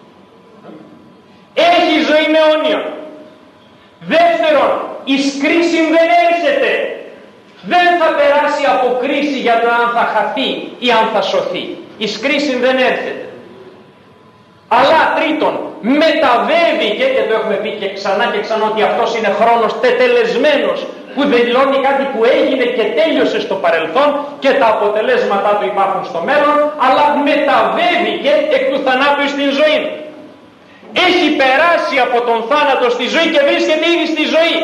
Έχει ζωή αιώνιον. Δεύτερον, εις κρίση δεν έρχεται. Δεν θα περάσει από κρίση για το αν θα χαθεί ή αν θα σωθεί. Εις κρίση δεν έρχεται. Αλλά τρίτον, μεταβέβηκε, και το έχουμε πει και ξανά και ξανά ότι αυτός είναι χρόνος τετελεσμένος που δηλώνει κάτι που έγινε και τέλειωσε στο παρελθόν και τα αποτελέσματά του υπάρχουν στο μέλλον, αλλά μεταβέβηκε εκ του θανάτου στην ζωή. Έχει περάσει από τον θάνατο στη ζωή και βρίσκεται ήδη στη ζωή.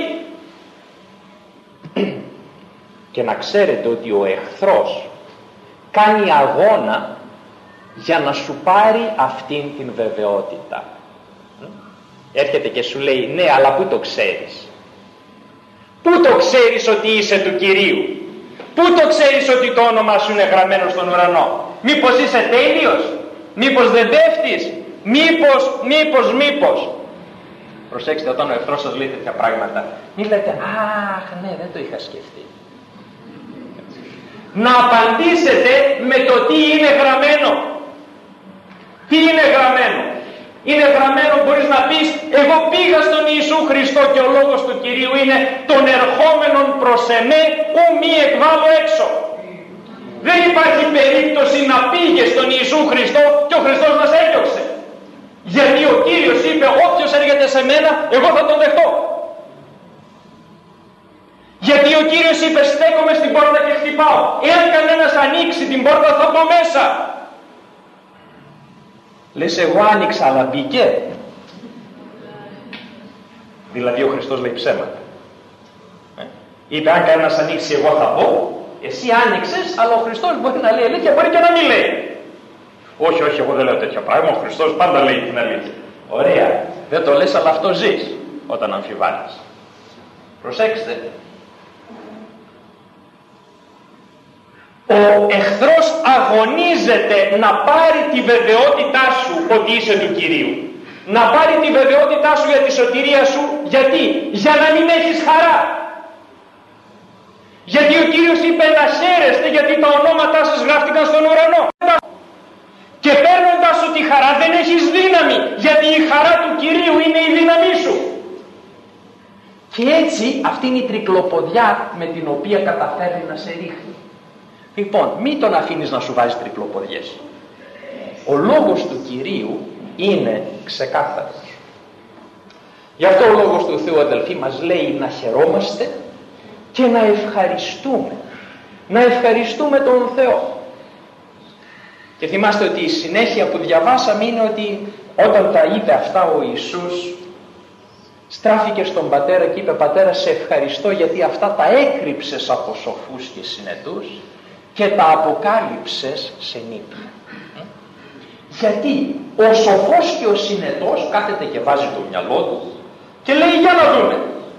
Και να ξέρετε ότι ο εχθρός κάνει αγώνα για να σου πάρει αυτήν την βεβαιότητα. Έρχεται και σου λέει ναι, αλλά πού το ξέρεις? Πού το ξέρεις ότι είσαι του Κυρίου? Πού το ξέρεις ότι το όνομα σου είναι γραμμένο στον ουρανό? Μήπως είσαι τέλειος? Μήπως δεν πέφτεις? Μήπως, μήπως, μήπως. Προσέξτε, όταν ο εχθρός σας λέει τέτοια πράγματα, μην λέτε αχ ναι, δεν το είχα σκεφτεί. Να απαντήσετε με το τι είναι γραμμένο. Τι είναι γραμμένο? Είναι γραμμένο, μπορείς να πεις, εγώ πήγα στον Ιησού Χριστό και ο λόγος του Κυρίου είναι τον ερχόμενον προς εμέ ου μη εκβάλλω έξω. Δεν υπάρχει περίπτωση να πήγε στον Ιησού Χριστό και ο Χριστός να σε έδιωξε. Γιατί ο Κύριος είπε, όποιος έρχεται σε μένα, εγώ θα τον δεχτώ. Γιατί ο Κύριος είπε, στέκομαι στην πόρτα και χτυπάω. Εάν κανένας ανοίξει την πόρτα θα μπω μέσα. Λες, εγώ άνοιξα αλλά μπήκε? Δηλαδή ο Χριστός λέει ψέματα. Ε? Είπε, αν κανένας ανοίξει εγώ θα μπω. Εσύ άνοιξες, αλλά ο Χριστός μπορεί να λέει αλήθεια, μπορεί και να μην λέει. Όχι, όχι, εγώ δεν λέω τέτοια πράγμα. Ο Χριστός πάντα λέει την αλήθεια. Ωραία. Δεν το λες, αλλά αυτό ζεις όταν αμφιβάλλεις. Προσέξτε. Ο εχθρός αγωνίζεται να πάρει τη βεβαιότητά σου ότι είσαι του Κυρίου. Να πάρει τη βεβαιότητά σου για τη σωτηρία σου. Γιατί? Για να μην έχεις χαρά. Γιατί ο Κύριος είπε να χαίρεστε γιατί τα ονόματά σας γράφτηκαν στον ουρανό. Και παίρνοντας σου τη χαρά δεν έχεις δύναμη, γιατί η χαρά του Κυρίου είναι η δύναμή σου. Και έτσι αυτή είναι η τρικλοποδιά με την οποία καταφέρνει να σε ρίχνει. Λοιπόν, μην τον αφήνεις να σου βάζει τρικλοποδιές. Ο λόγος του Κυρίου είναι ξεκάθαρος. Γι' αυτό ο λόγος του Θεού, αδελφοί, μας λέει να χαιρόμαστε και να ευχαριστούμε. Να ευχαριστούμε τον Θεό. Και θυμάστε ότι η συνέχεια που διαβάσαμε είναι ότι όταν τα είπε αυτά ο Ιησούς, στράφηκε στον πατέρα και είπε, πατέρα, σε ευχαριστώ γιατί αυτά τα έκρυψες από σοφούς και συνετούς και τα αποκάλυψες σε νήπια. Γιατί ο σοφός και ο συνετός κάθεται και βάζει το μυαλό του και λέει, για να δούμε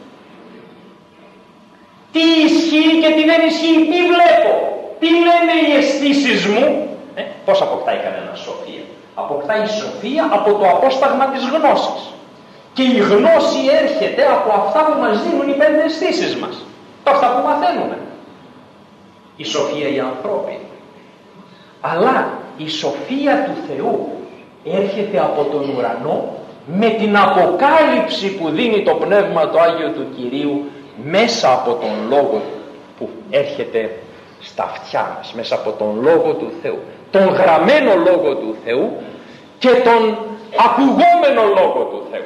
τι ισχύει και τι δεν ισχύει, τι βλέπω, τι λένε οι αισθήσεις μου. Ε, πώς αποκτάει κανένα σοφία? Αποκτάει σοφία από το απόσταγμα της γνώσης. Και η γνώση έρχεται από αυτά που μας δίνουν οι πέντε αισθήσεις μας. Τα αυτά που μαθαίνουμε. Η σοφία η ανθρώπινη. Αλλά η σοφία του Θεού έρχεται από τον ουρανό με την αποκάλυψη που δίνει το Πνεύμα το Άγιο του Κυρίου μέσα από τον Λόγο που έρχεται στα αυτιά μας, μέσα από τον Λόγο του Θεού, τον γραμμένο Λόγο του Θεού και τον ακουγόμενο Λόγο του Θεού.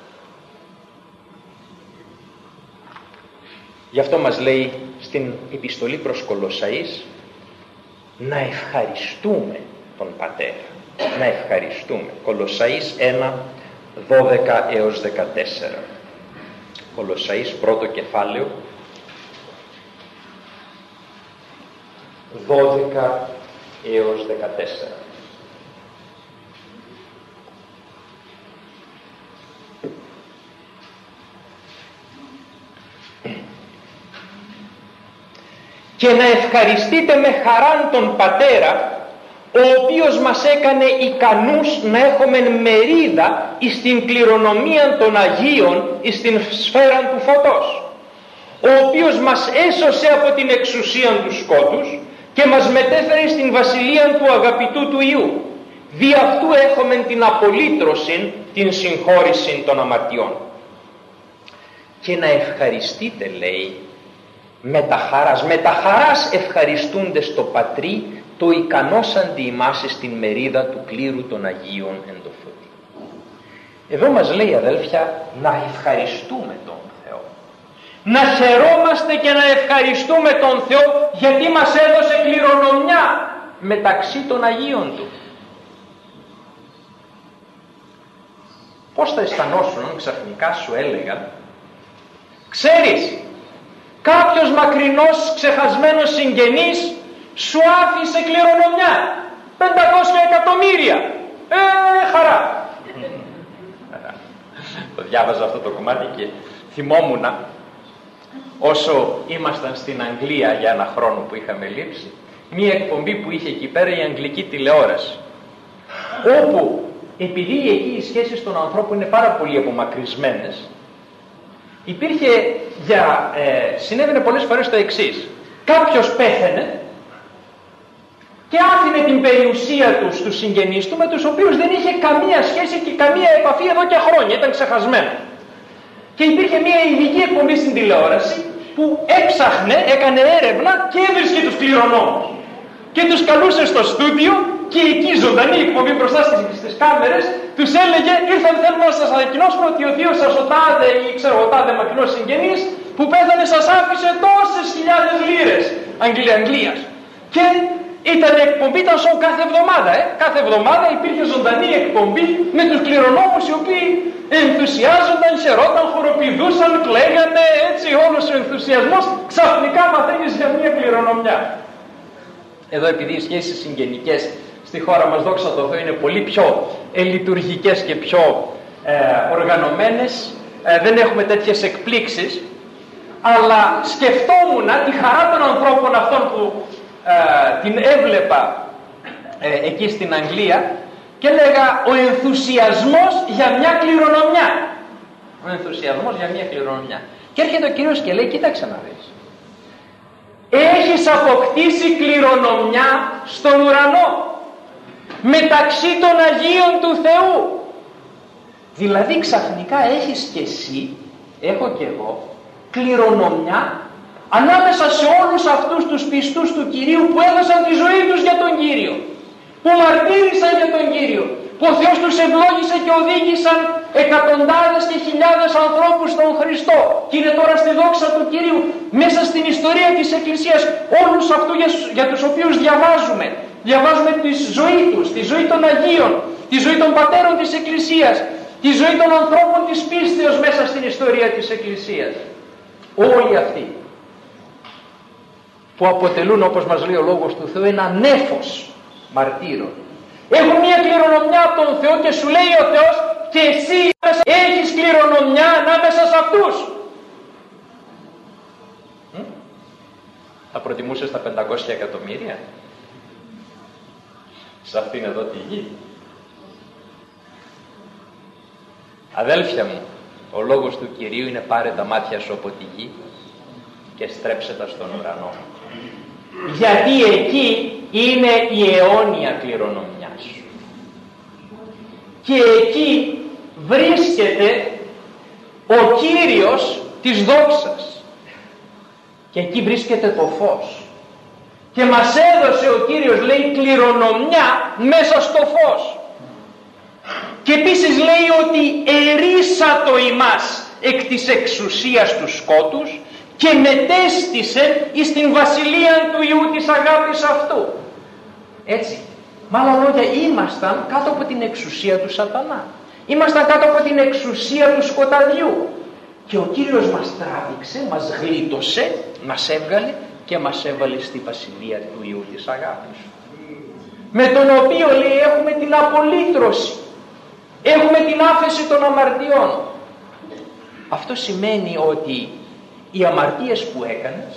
Γι' αυτό μας λέει στην επιστολή προς Κολοσσαείς να ευχαριστούμε τον Πατέρα, να ευχαριστούμε. Κολοσσαείς ένα, δώδεκα έως δεκατέσσερα. Κολοσσαείς πρώτο κεφάλαιο, δώδεκα έως δεκατέσσερα. Και να ευχαριστείτε με χαράν τον Πατέρα, ο οποίος μας έκανε ικανούς να έχουμε μερίδα εις την κληρονομία των Αγίων, εις την σφαίρα του φωτός, ο οποίος μας έσωσε από την εξουσία του σκότους και μας μετέφερε στην βασιλεία του αγαπητού του Υιού. Δι' αυτού έχουμε την απολύτρωση, την συγχώρηση των αμαρτιών. Και να ευχαριστείτε, λέει, με τα χαράς, με τα χαράς ευχαριστούνται στο Πατρί, το ικανός αντι ημάς στην μερίδα του κλήρου των Αγίων εν το φωτί. Εδώ μας λέει, αδέλφια, να ευχαριστούμε τον Θεό. Να χαιρόμαστε και να ευχαριστούμε τον Θεό γιατί μας έδωσε κληρονομιά μεταξύ των Αγίων Του. Πώς θα αισθανόσουν αν ξαφνικά σου έλεγαν, ξέρεις, κάποιος μακρινός ξεχασμένος συγγενής σου άφησε κληρονομιά πεντακόσια εκατομμύρια. Ε, χαρά. Το διάβαζα αυτό το κομμάτι και θυμόμουν όσο ήμασταν στην Αγγλία για ένα χρόνο που είχαμε λείψει, μία εκπομπή που είχε εκεί πέρα η αγγλική τηλεόραση, όπου επειδή εκεί οι σχέσεις των ανθρώπων είναι πάρα πολύ απομακρυσμένες, υπήρχε για, ε, συνέβαινε πολλές φορές το εξής. Κάποιος πέθαινε και άφηνε την περιουσία του στους συγγενείς του, με τους οποίους δεν είχε καμία σχέση και καμία επαφή εδώ και χρόνια, ήταν ξεχασμένο. Και υπήρχε μια ειδική εκπομπή στην τηλεόραση που έψαχνε, έκανε έρευνα και έβρισκε τους κληρονόμους. Και τους καλούσε στο στούντιο και εκεί ζωντανή εκπομπή μπροστά στις κάμερες τους έλεγε: ήρθαν, θέλουμε να σας ανακοινώσουμε ότι ο θείος σας ο τάδε ή ξέρω ο τάδε μακρινός συγγενής που πέθανε σας άφησε τόσες χιλιάδες λίρες Αγγλία, Αγγλίας. Και ήταν εκπομπή, ήταν σοου κάθε εβδομάδα. Ε. Κάθε εβδομάδα υπήρχε ζωντανή εκπομπή με τους κληρονόμους οι οποίοι ενθουσιάζονταν, χαιρόταν, χοροπηδούσαν, κλαίγανε, έτσι όλος ο ενθουσιασμός. Ξαφνικά μαθαίνεις για μια κληρονομιά. Εδώ, επειδή οι σχέσεις συγγενικές στη χώρα μας, δόξα τω Θεώ, είναι πολύ πιο ε, λειτουργικές και πιο ε, οργανωμένες, ε, δεν έχουμε τέτοιες εκπλήξεις, αλλά σκεφτόμουν τη χαρά των ανθρώπων αυτών που ε, την έβλεπα ε, εκεί στην Αγγλία και έλεγα: ο ενθουσιασμός για μια κληρονομιά. Ο ενθουσιασμός για μια κληρονομιά. Και έρχεται ο Κύριος και λέει: κοίταξε να δεις. Έχεις αποκτήσει κληρονομιά στον ουρανό μεταξύ των Αγίων του Θεού. Δηλαδή ξαφνικά έχεις και εσύ, έχω και εγώ, κληρονομιά ανάμεσα σε όλους αυτούς τους πιστούς του Κυρίου που έδωσαν τη ζωή τους για τον Κύριο, που μαρτύρησαν για τον Κύριο, που ο Θεός τους ευλόγησε και οδήγησαν εκατοντάδες και χιλιάδες ανθρώπους στον Χριστό και είναι τώρα στη δόξα του Κυρίου μέσα στην ιστορία της Εκκλησίας. Όλους αυτούς για, για τους οποίους διαβάζουμε διαβάζουμε τη ζωή τους, τη ζωή των Αγίων, τη ζωή των πατέρων της Εκκλησίας, τη ζωή των ανθρώπων της πίστεως μέσα στην ιστορία της Εκκλησίας. Όλοι αυτοί που αποτελούν, όπως μας λέει ο Λόγος του Θεού, ένα νέφος μαρτύρων, έχουν μια κληρονομιά από τον Θεό και σου λέει ο Θεός: και εσύ έχεις κληρονομιά ανάμεσα σε αυτούς. Μ? Θα προτιμούσες τα πεντακόσια εκατομμύρια σε αυτήν εδώ τη γη? Αδέλφια μου, ο λόγος του Κυρίου είναι: πάρε τα μάτια σου από τη γη και στρέψε τα στον ουρανό. Γιατί εκεί είναι η αιώνια κληρονομιά σου. Και εκεί βρίσκεται ο Κύριος της δόξας. Και εκεί βρίσκεται το φως. Και μας έδωσε ο Κύριος, λέει, κληρονομιά μέσα στο φως. Και επίσης λέει ότι ερίσατο ημάς εκ της εξουσίας του σκότους και μετέστησε εις την βασιλεία του Υιού της αγάπης αυτού. Έτσι, με άλλα λόγια, ήμασταν κάτω από την εξουσία του σατανά. Ήμασταν κάτω από την εξουσία του σκοταδιού. Και ο Κύριος μας τράβηξε, μας γλίτωσε, μας έβγαλε και μας έβαλε στη βασιλεία του Υιού της αγάπης. Με τον οποίο, λέει, έχουμε την απολύτρωση. Έχουμε την άφεση των αμαρτιών. Αυτό σημαίνει ότι οι αμαρτίες που έκανες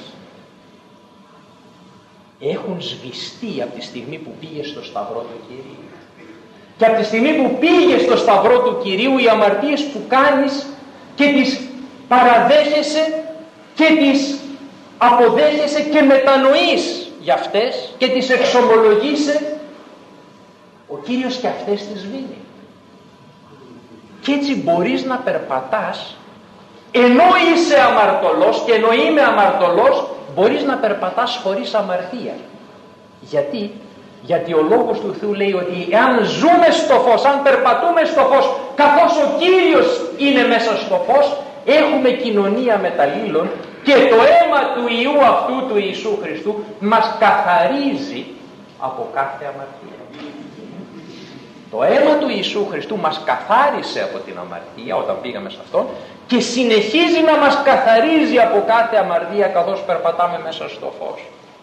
έχουν σβηστεί από τη στιγμή που πήγες στο σταυρό του Κυρίου. Και από τη στιγμή που πήγες στο σταυρό του Κυρίου, οι αμαρτίες που κάνεις και τις παραδέχεσαι και τις αποδέχεσαι και μετανοείς για αυτές και τις εξομολογείσαι, ο Κύριος και αυτές τις σβήνει. Και έτσι μπορείς να περπατάς, ενώ είσαι αμαρτωλός και ενώ είμαι αμαρτωλός, μπορείς να περπατάς χωρίς αμαρτία. Γιατί? Γιατί ο Λόγος του Θεού λέει ότι εάν ζούμε στο φως, αν περπατούμε στο φως, καθώς ο Κύριος είναι μέσα στο φως, έχουμε κοινωνία μεταλλήλων και το αίμα του Υιού αυτού του Ιησού Χριστού μας καθαρίζει από κάθε αμαρτία. Το αίμα του Ιησού Χριστού μας καθάρισε από την αμαρτία όταν πήγαμε σε Αυτόν και συνεχίζει να μας καθαρίζει από κάθε αμαρτία καθώς περπατάμε μέσα στο φως.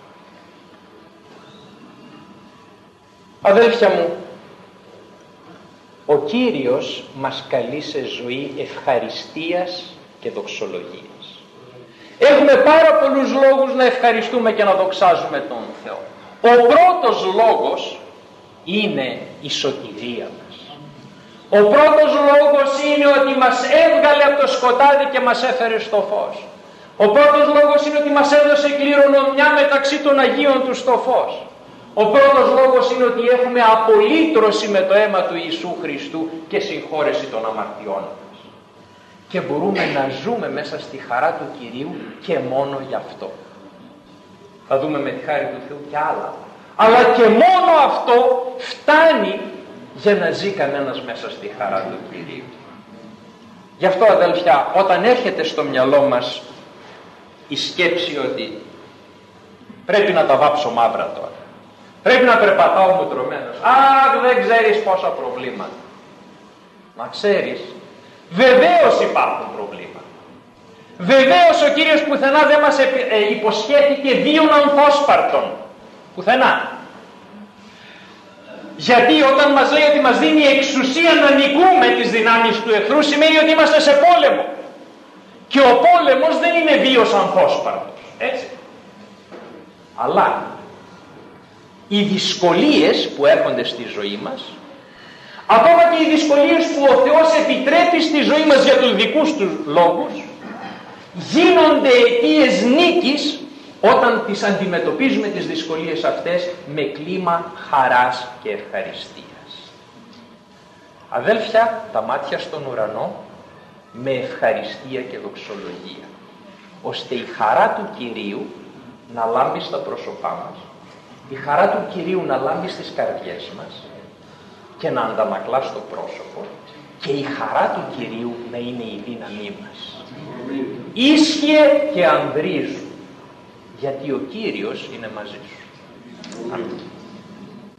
Αδέλφια μου, ο Κύριος μας καλεί σε ζωή ευχαριστίας και δοξολογίας. Έχουμε πάρα πολλούς λόγους να ευχαριστούμε και να δοξάζουμε τον Θεό. Ο πρώτος λόγος είναι η σωτηρία μας. Ο πρώτος λόγος είναι ότι μας έβγαλε από το σκοτάδι και μας έφερε στο φως. Ο πρώτος λόγος είναι ότι μας έδωσε κληρονομιά μεταξύ των Αγίων του στο φως. Ο πρώτος λόγος είναι ότι έχουμε απολύτρωση με το αίμα του Ιησού Χριστού και συγχώρεση των αμαρτιών μας. Και μπορούμε να ζούμε μέσα στη χαρά του Κυρίου και μόνο γι' αυτό. Θα δούμε με τη χάρη του Θεού και άλλα. Αλλά και μόνο αυτό φτάνει για να ζει κανένας μέσα στη χαρά του Κυρίου. Γι' αυτό, αδέλφια, όταν έρχεται στο μυαλό μας η σκέψη ότι πρέπει να τα βάψω μαύρα τώρα, πρέπει να περπατάω μουτρωμένος, αχ, δεν ξέρεις πόσα προβλήματα. Μα ξέρεις, βεβαίως υπάρχουν προβλήματα. Βεβαίως ο Κύριος πουθενά δεν μας υποσχέθηκε βίον ανθόσπαρτον. Πουθενά. Γιατί όταν μας λέει ότι μας δίνει εξουσία να νικούμε τις δυνάμεις του εχθρού, σημαίνει ότι είμαστε σε πόλεμο. Και ο πόλεμος δεν είναι βίος ανθόσπαρτος. Έτσι. Αλλά οι δυσκολίες που έρχονται στη ζωή μας, ακόμα και οι δυσκολίες που ο Θεός επιτρέπει στη ζωή μας για τους δικούς τους λόγους, γίνονται αιτίες νίκης όταν τις αντιμετωπίζουμε τις δυσκολίες αυτές με κλίμα χαράς και ευχαριστίας. Αδέλφια, τα μάτια στον ουρανό με ευχαριστία και δοξολογία, ώστε η χαρά του Κυρίου να λάμπει στα πρόσωπά μας, η χαρά του Κυρίου να λάμπει στις καρδιές μας και να ανταμακλά στο πρόσωπο, και η χαρά του Κυρίου να είναι η δύναμή μας. Ίσχυε και ανδρίζουν, γιατί ο Κύριος είναι μαζί σου. Αμήν.